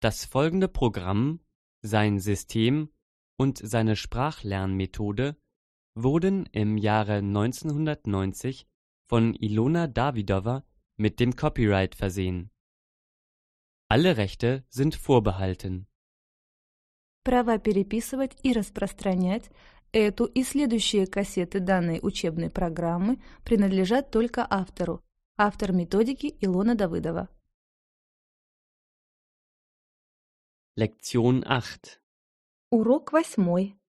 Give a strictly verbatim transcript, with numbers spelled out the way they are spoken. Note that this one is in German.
Das folgende Programm, sein System und seine Sprachlernmethode wurden im Jahre neunzehnhundertneunzig von Ilona Davydova mit dem Copyright versehen. Alle Rechte sind vorbehalten. Права переписывать и распространять эту и следующие кассеты данной учебной программы принадлежат только автору. Автор методики Илона Давыдова. Lektion acht. Урок восьмой.